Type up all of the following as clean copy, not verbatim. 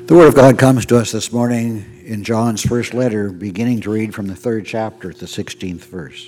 The Word of God comes to us this morning in John's first letter, beginning to read from the 3rd chapter, the 16th verse.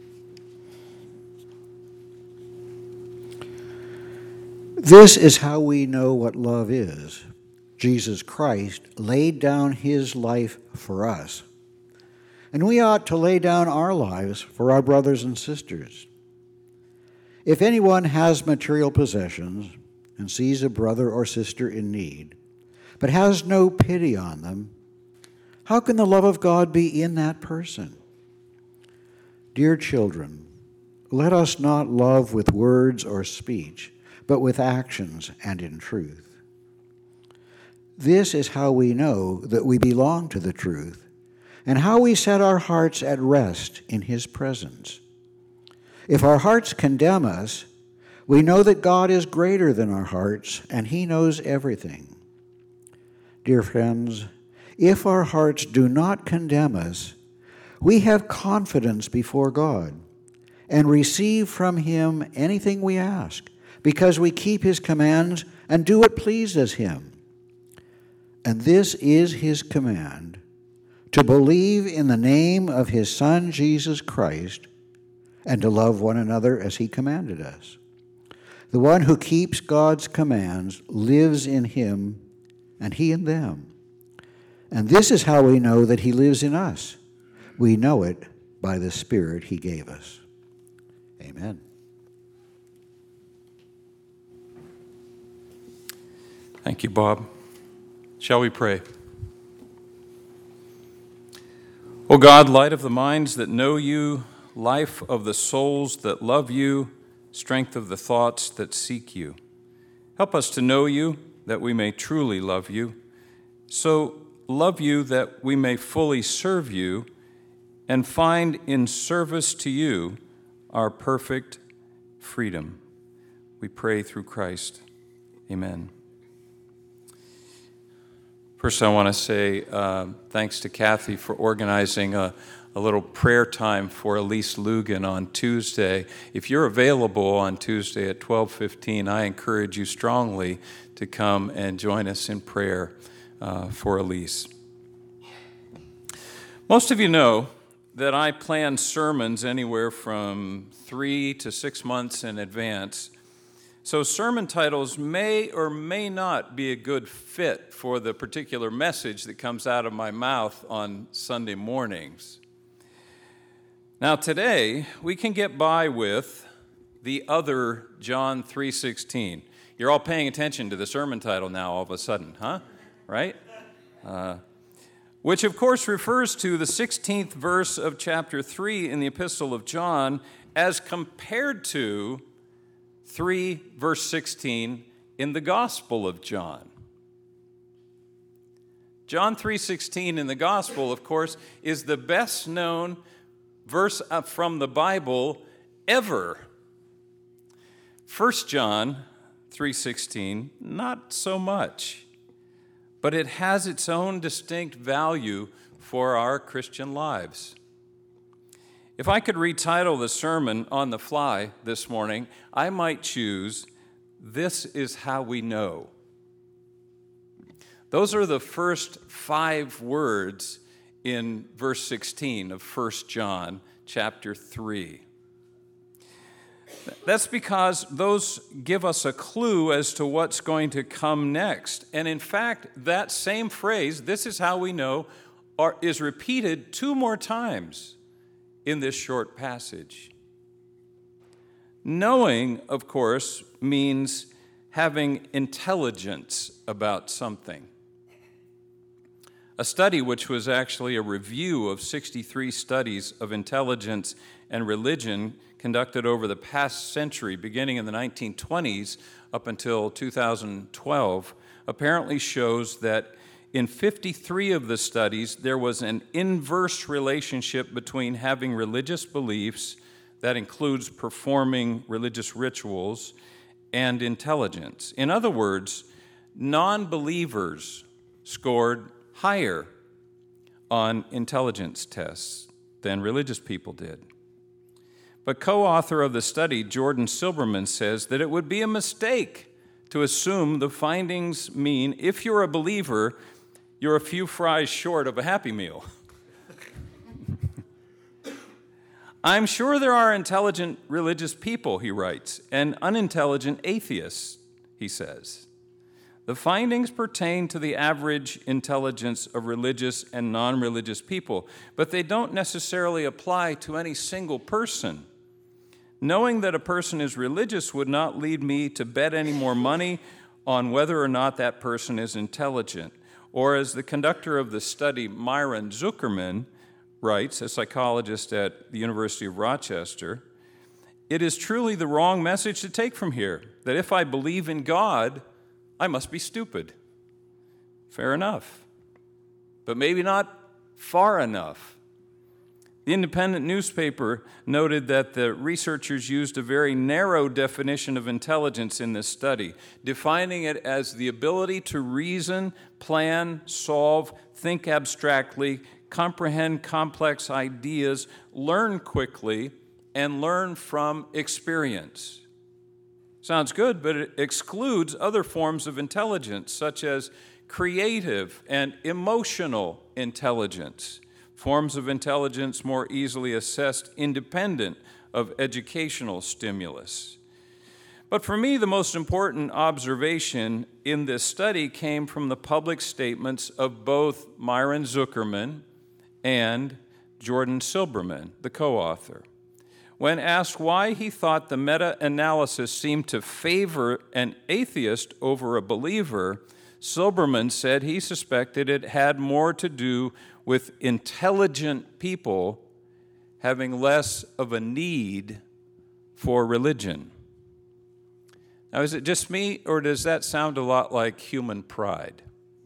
This is how we know what love is. Jesus Christ laid down his life for us, and we ought to lay down our lives for our brothers and sisters. If anyone has material possessions and sees a brother or sister in need, but has no pity on them, how can the love of God be in that person? Dear children, let us not love with words or speech, but with actions and in truth. This is how we know that we belong to the truth, and how we set our hearts at rest in his presence. If our hearts condemn us, we know that God is greater than our hearts, and he knows everything. Dear friends, if our hearts do not condemn us, we have confidence before God and receive from him anything we ask, because we keep his commands and do what pleases him. And this is his command, to believe in the name of his Son, Jesus Christ, and to love one another as he commanded us. The one who keeps God's commands lives in him, and he in them. And this is how we know that he lives in us. We know it by the Spirit he gave us. Amen. Thank you, Bob. Shall we pray? O God, light of the minds that know you, life of the souls that love you, strength of the thoughts that seek you, help us to know you, that we may truly love you, so love you that we may fully serve you and find in service to you our perfect freedom. We pray through Christ. Amen. First, I want to say thanks to Kathy for organizing a little prayer time for Elise Lugan on Tuesday. If you're available on Tuesday at 12:15, I encourage you strongly to come and join us in prayer for Elise. Most of you know that I plan sermons anywhere from 3 to 6 months in advance. So sermon titles may or may not be a good fit for the particular message that comes out of my mouth on Sunday mornings. Now today, we can get by with the other John 3:16. You're all paying attention to the sermon title now all of a sudden, huh? Right? Which of course refers to the 16th verse of chapter 3 in the Epistle of John as compared to 3 verse 16 in the Gospel of John. John 3:16 in the Gospel, of course, is the best known verse from the Bible ever. 1 John 3:16, not so much, but it has its own distinct value for our Christian lives. If I could retitle the sermon on the fly this morning, I might choose, "This is how we know." Those are the first 5 words in verse 16 of 1 John chapter 3. That's because those give us a clue as to what's going to come next. And in fact, that same phrase, "this is how we know," is repeated 2 more times in this short passage. Knowing, of course, means having intelligence about something. A study which was actually a review of 63 studies of intelligence and religion conducted over the past century, beginning in the 1920s up until 2012, apparently shows that in 53 of the studies, there was an inverse relationship between having religious beliefs, that includes performing religious rituals, and intelligence. In other words, non-believers scored higher on intelligence tests than religious people did. But co-author of the study, Jordan Silberman, says that it would be a mistake to assume the findings mean if you're a believer, you're a few fries short of a Happy Meal. I'm sure there are intelligent religious people, he writes, and unintelligent atheists, he says. The findings pertain to the average intelligence of religious and non-religious people, but they don't necessarily apply to any single person. Knowing that a person is religious would not lead me to bet any more money on whether or not that person is intelligent. Or as the conductor of the study, Myron Zuckerman, writes, a psychologist at the University of Rochester, it is truly the wrong message to take from here, that if I believe in God, I must be stupid. Fair enough, but maybe not far enough. The Independent newspaper noted that the researchers used a very narrow definition of intelligence in this study, defining it as the ability to reason, plan, solve, think abstractly, comprehend complex ideas, learn quickly, and learn from experience. Sounds good, but it excludes other forms of intelligence, such as creative and emotional intelligence, forms of intelligence more easily assessed independent of educational stimulus. But for me, the most important observation in this study came from the public statements of both Myron Zuckerman and Jordan Silberman, the co-author. When asked why he thought the meta-analysis seemed to favor an atheist over a believer, Silberman said he suspected it had more to do with intelligent people having less of a need for religion. Now, is it just me, or does that sound a lot like human pride?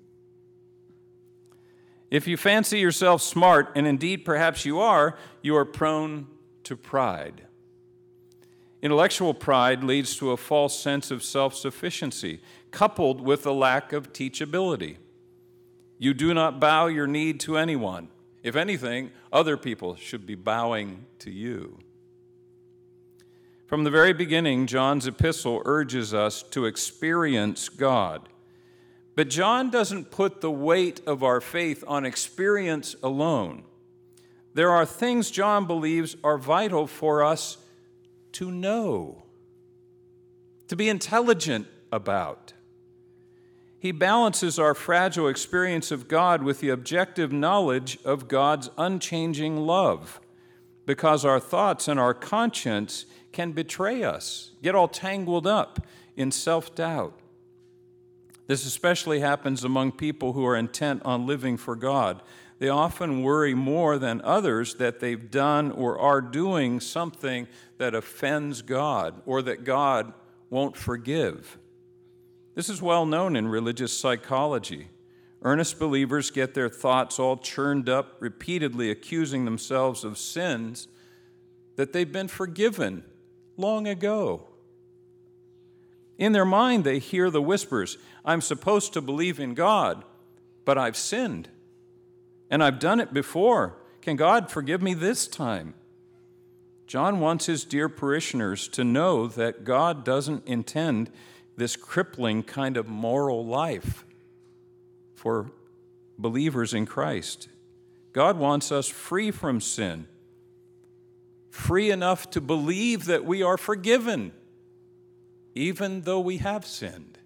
If you fancy yourself smart, and indeed perhaps you are prone to pride. Intellectual pride leads to a false sense of self-sufficiency, coupled with a lack of teachability. You do not bow your knee to anyone. If anything, other people should be bowing to you. From the very beginning, John's epistle urges us to experience God. But John doesn't put the weight of our faith on experience alone. There are things John believes are vital for us to know, to be intelligent about. He balances our fragile experience of God with the objective knowledge of God's unchanging love, because our thoughts and our conscience can betray us, get all tangled up in self-doubt. This especially happens among people who are intent on living for God. They often worry more than others that they've done or are doing something that offends God or that God won't forgive. This is well known in religious psychology. Earnest believers get their thoughts all churned up, repeatedly accusing themselves of sins that they've been forgiven long ago. In their mind, they hear the whispers, I'm supposed to believe in God, but I've sinned, and I've done it before. Can God forgive me this time? John wants his dear parishioners to know that God doesn't intend this crippling kind of moral life for believers in Christ. God wants us free from sin, free enough to believe that we are forgiven, even though we have sinned.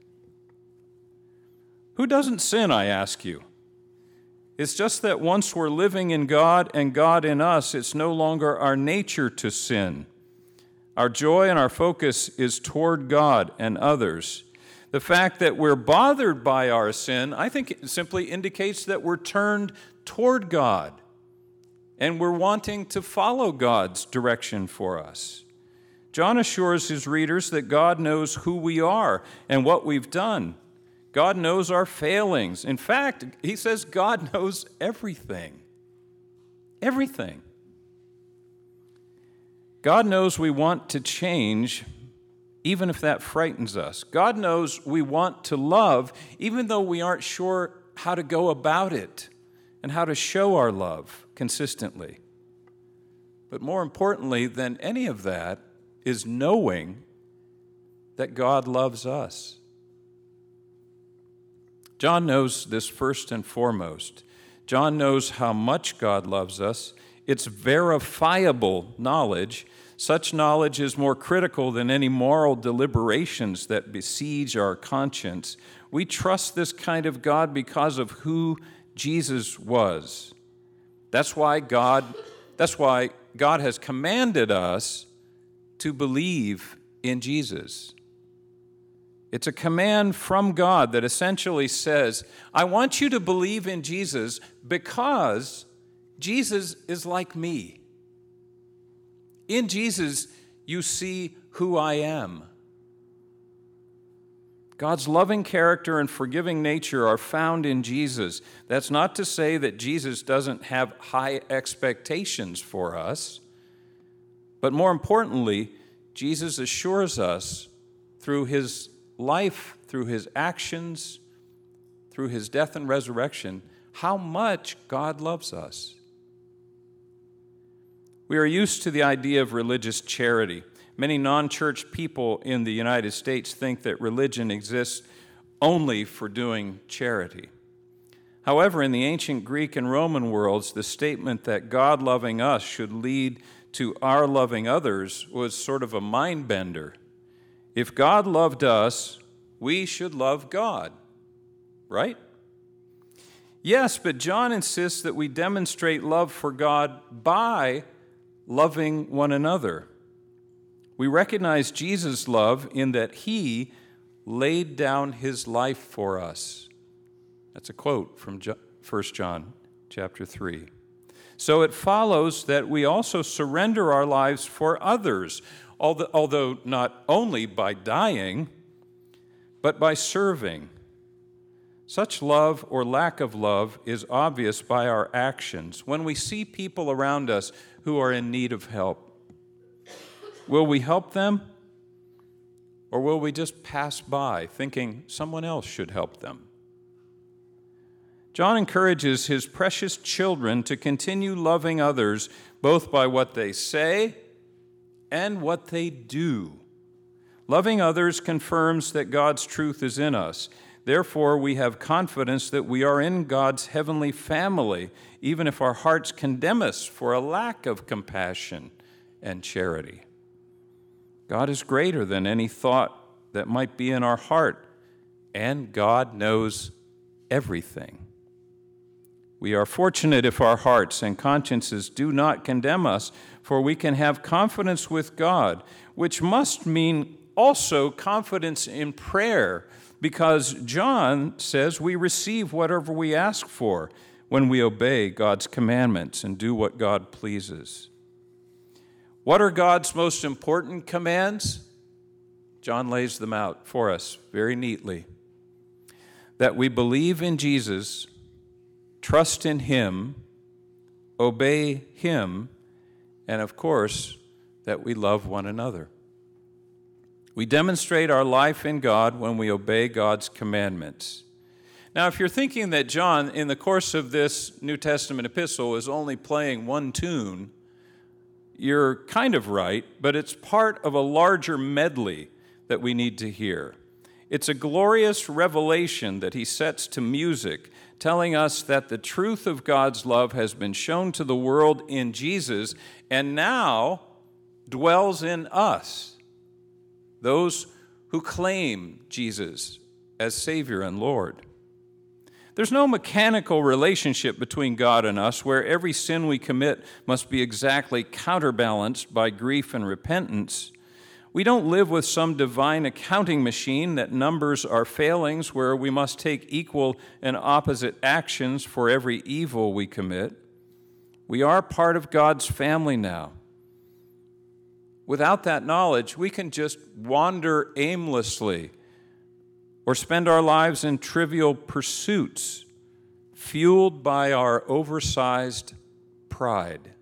Who doesn't sin, I ask you? It's just that once we're living in God and God in us, it's no longer our nature to sin. Our joy and our focus is toward God and others. The fact that we're bothered by our sin, I think it simply indicates that we're turned toward God and we're wanting to follow God's direction for us. John assures his readers that God knows who we are and what we've done. God knows our failings. In fact, he says God knows everything. Everything. God knows we want to change, even if that frightens us. God knows we want to love, even though we aren't sure how to go about it and how to show our love consistently. But more importantly than any of that is knowing that God loves us. John knows this first and foremost. John knows how much God loves us. It's verifiable knowledge. Such knowledge is more critical than any moral deliberations that besiege our conscience. We trust this kind of God because of who Jesus was. That's why God has commanded us to believe in Jesus. It's a command from God that essentially says, I want you to believe in Jesus because Jesus is like me. In Jesus, you see who I am. God's loving character and forgiving nature are found in Jesus. That's not to say that Jesus doesn't have high expectations for us, but more importantly, Jesus assures us through his life, through his actions, through his death and resurrection, how much God loves us. We are used to the idea of religious charity. Many non-church people in the United States think that religion exists only for doing charity. However, in the ancient Greek and Roman worlds, the statement that God loving us should lead to our loving others was sort of a mind bender. If God loved us, we should love God, right? Yes, but John insists that we demonstrate love for God by loving one another. We recognize Jesus' love in that he laid down his life for us. That's a quote from 1 John chapter 3. So it follows that we also surrender our lives for others, although not only by dying, but by serving. Such love or lack of love is obvious by our actions. When we see people around us who are in need of help, will we help them? Or will we just pass by thinking someone else should help them? John encourages his precious children to continue loving others both by what they say and what they do. Loving others confirms that God's truth is in us. Therefore, we have confidence that we are in God's heavenly family, even if our hearts condemn us for a lack of compassion and charity. God is greater than any thought that might be in our heart, and God knows everything. We are fortunate if our hearts and consciences do not condemn us, for we can have confidence with God, which must mean also confidence in prayer, because John says we receive whatever we ask for when we obey God's commandments and do what God pleases. What are God's most important commands? John lays them out for us very neatly. That we believe in Jesus, trust in him, obey him, and of course, that we love one another. We demonstrate our life in God when we obey God's commandments. Now, if you're thinking that John, in the course of this New Testament epistle, is only playing one tune, you're kind of right, but it's part of a larger medley that we need to hear. It's a glorious revelation that he sets to music, telling us that the truth of God's love has been shown to the world in Jesus and now dwells in us, those who claim Jesus as Savior and Lord. There's no mechanical relationship between God and us where every sin we commit must be exactly counterbalanced by grief and repentance. We don't live with some divine accounting machine that numbers our failings where we must take equal and opposite actions for every evil we commit. We are part of God's family now. Without that knowledge, we can just wander aimlessly or spend our lives in trivial pursuits, fueled by our oversized pride.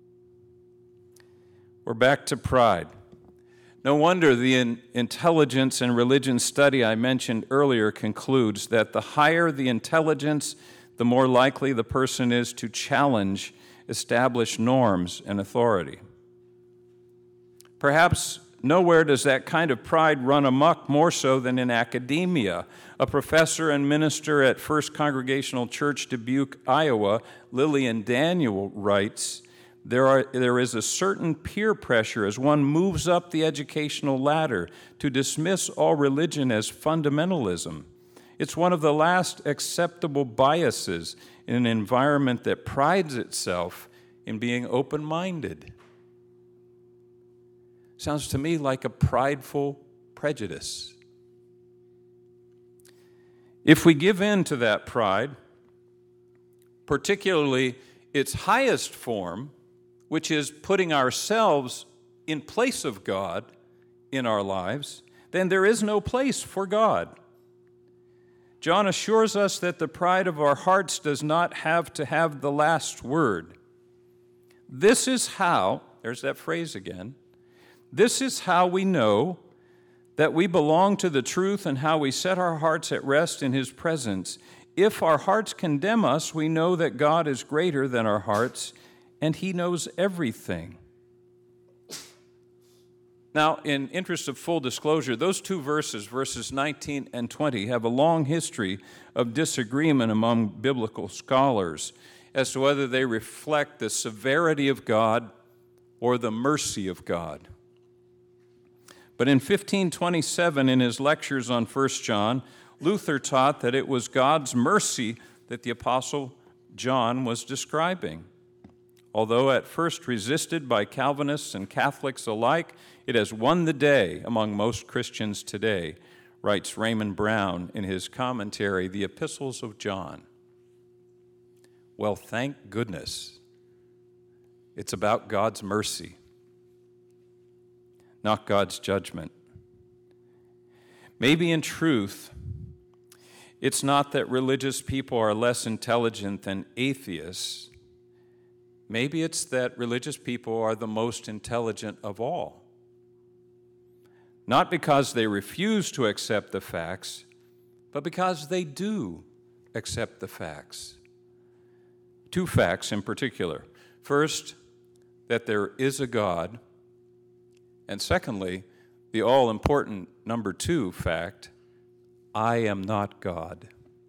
We're back to pride. No wonder the intelligence and religion study I mentioned earlier concludes that the higher the intelligence, the more likely the person is to challenge established norms and authority. Perhaps nowhere does that kind of pride run amok more so than in academia. A professor and minister at First Congregational Church, Dubuque, Iowa, Lillian Daniel, writes, There is a certain peer pressure as one moves up the educational ladder to dismiss all religion as fundamentalism. It's one of the last acceptable biases in an environment that prides itself in being open-minded. Sounds to me like a prideful prejudice. If we give in to that pride, particularly its highest form, which is putting ourselves in place of God in our lives, then there is no place for God. John assures us that the pride of our hearts does not have to have the last word. This is how, there's that phrase again, this is how we know that we belong to the truth and how we set our hearts at rest in His presence. If our hearts condemn us, we know that God is greater than our hearts, and He knows everything. Now, in interest of full disclosure, those two verses, verses 19 and 20, have a long history of disagreement among biblical scholars as to whether they reflect the severity of God or the mercy of God. But in 1527, in his lectures on 1 John, Luther taught that it was God's mercy that the Apostle John was describing. Although at first resisted by Calvinists and Catholics alike, it has won the day among most Christians today, writes Raymond Brown in his commentary, The Epistles of John. Well, thank goodness. It's about God's mercy, not God's judgment. Maybe in truth, it's not that religious people are less intelligent than atheists. Maybe it's that religious people are the most intelligent of all. Not because they refuse to accept the facts, but because they do accept the facts. Two facts in particular. First, that there is a God. And secondly, the all-important number 2 fact, I am not God.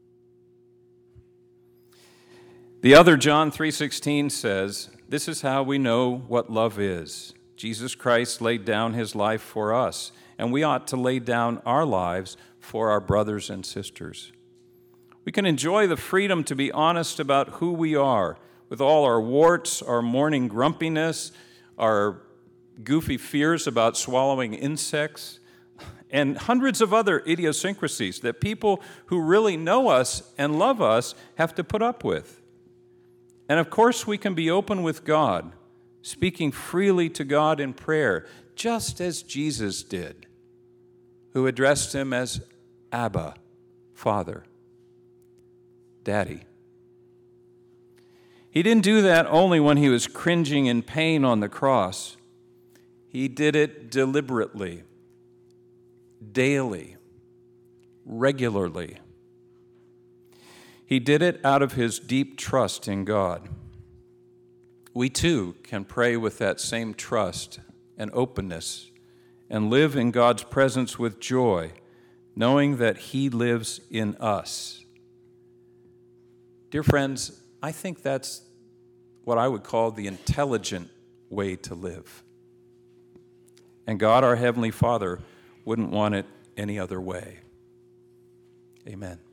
The other, John 3:16, says, this is how we know what love is. Jesus Christ laid down His life for us, and we ought to lay down our lives for our brothers and sisters. We can enjoy the freedom to be honest about who we are, with all our warts, our morning grumpiness, our goofy fears about swallowing insects, and hundreds of other idiosyncrasies that people who really know us and love us have to put up with. And of course, we can be open with God, speaking freely to God in prayer, just as Jesus did, who addressed Him as Abba, Father, Daddy. He didn't do that only when He was cringing in pain on the cross. He did it deliberately, daily, regularly. He did it out of His deep trust in God. We too can pray with that same trust and openness and live in God's presence with joy, knowing that He lives in us. Dear friends, I think that's what I would call the intelligent way to live. And God, our Heavenly Father, wouldn't want it any other way. Amen.